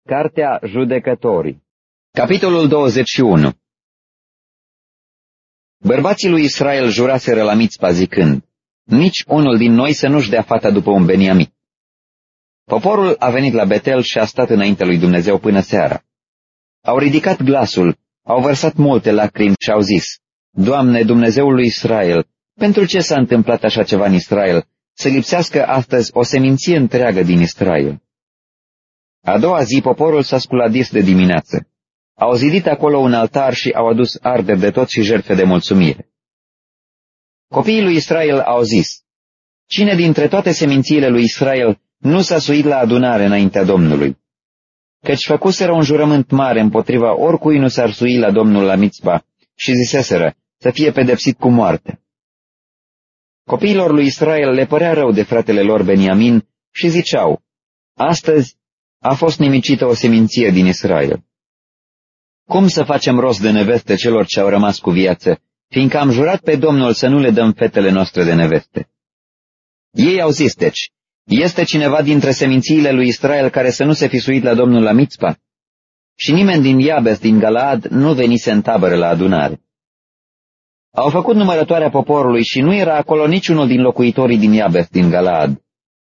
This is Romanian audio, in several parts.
Cartea Judecătorii, capitolul 21. Bărbații lui Israel juraseră la Mițpa zicând: nici unul din noi să nu-și dea fata după un Beniamin. Poporul a venit la Betel și a stat înaintea lui Dumnezeu până seara. Au ridicat glasul, au vărsat multe lacrimi și au zis: Doamne, Dumnezeul lui Israel, pentru ce s-a întâmplat așa ceva în Israel, să lipsească astăzi o seminție întreagă din Israel? A doua zi poporul s-a sculat dis de dimineață. Au zidit acolo un altar și au adus arderi de tot și jertfe de mulțumire. Copiii lui Israel au zis: cine dintre toate semințiile lui Israel nu s-a suit la adunare înaintea Domnului? Căci făcuseră un jurământ mare împotriva oricui nu s-ar sui la Domnul la Mițpa și ziseseră să fie pedepsit cu moarte. Copiilor lui Israel le părea rău de fratele lor Beniamin și ziceau: astăzi a fost nimicită o seminție din Israel. Cum să facem rost de neveste celor ce au rămas cu viață, fiindcă am jurat pe Domnul să nu le dăm fetele noastre de neveste? Ei au zis deci: este cineva dintre semințiile lui Israel care să nu se fi suit la Domnul la Mițpa? Și nimeni din Iabes din Galaad nu venise în tabără la adunare. Au făcut numărătoarea poporului și nu era acolo niciunul din locuitorii din Iabes din Galaad.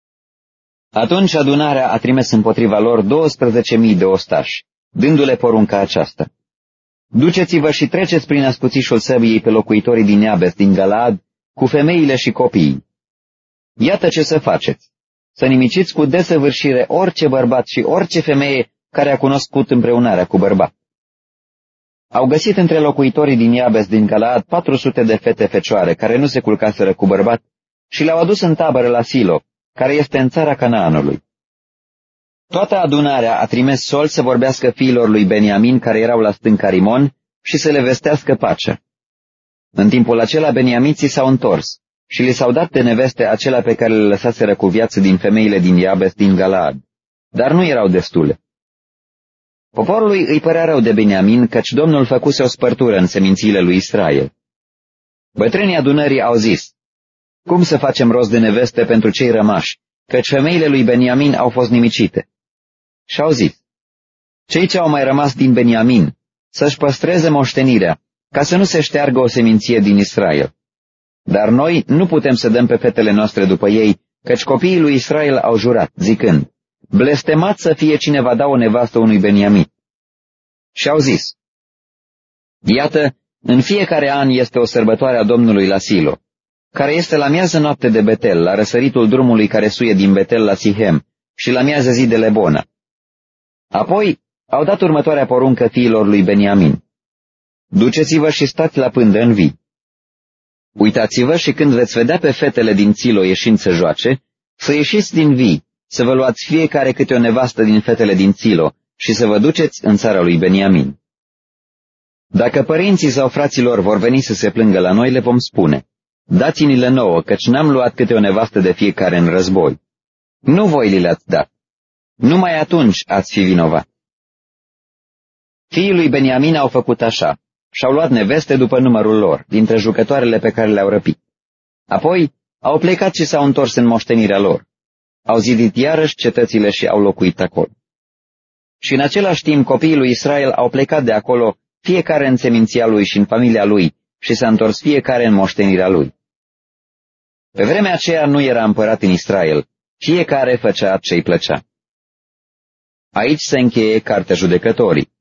Atunci adunarea a trimis împotriva lor 12.000 de ostași, dându-le porunca aceasta: duceți-vă și treceți prin ascuțișul săbiei pe locuitorii din Iabes din Galaad, cu femeile și copiii. Iată ce să faceți: să nimiciți cu desăvârșire orice bărbat și orice femeie care a cunoscut împreunarea cu bărbat. Au găsit între locuitorii din Iabes din Galaad 400 de fete fecioare care nu se culcaseră cu bărbat și le-au adus în tabără la Silo, care este în țara Canaanului. Toată adunarea a trimis sol să vorbească fiilor lui Beniamin care erau la stânca Rimon și să le vestească pacea. În timpul acela beniamiții s-au întors și li s-au dat de neveste acelea pe care le lăsaseră cu viață din femeile din Iabes din Galaad, dar nu erau destule. Poporului îi părea rău de Beniamin, căci Domnul făcuse o spărtură în semințiile lui Israel. Bătrânii adunării au zis: cum să facem rost de neveste pentru cei rămași, căci femeile lui Beniamin au fost nimicite? Și au zis: cei ce au mai rămas din Beniamin să-și păstreze moștenirea, ca să nu se șteargă o seminție din Israel. Dar noi nu putem să dăm pe fetele noastre după ei, căci copiii lui Israel au jurat, zicând: blestemat să fie cine va da o nevastă unui Beniamin. Și au zis: iată, în fiecare an este o sărbătoare a Domnului la Silo, care este la miază noapte de Betel, la răsăritul drumului care suie din Betel la Sihem și la miază zi de Lebona. Apoi au dat următoarea poruncă fiilor lui Beniamin: duceți-vă și stați la pândă în vii. Uitați-vă și când veți vedea pe fetele din Silo ieșind să joace, să ieșiți din vii, să vă luați fiecare câte o nevastă din fetele din Silo și să vă duceți în țara lui Beniamin. Dacă părinții sau fraților vor veni să se plângă la noi, le vom spune: dați-ni-le nouă, căci n-am luat câte o nevastă de fiecare în război. Nu voi li le-ați dat. Numai atunci ați fi vinovat. Fiii lui Beniamin au făcut așa și-au luat neveste după numărul lor, dintre jucătoarele pe care le-au răpit. Apoi au plecat și s-au întors în moștenirea lor. Au zidit iarăși cetățile și au locuit acolo. Și în același timp copiii lui Israel au plecat de acolo, fiecare în seminția lui și în familia lui, și s-a întors fiecare în moștenirea lui. Pe vremea aceea nu era împărat în Israel, fiecare făcea ce-i plăcea. Aici se încheie Cartea Judecătorii.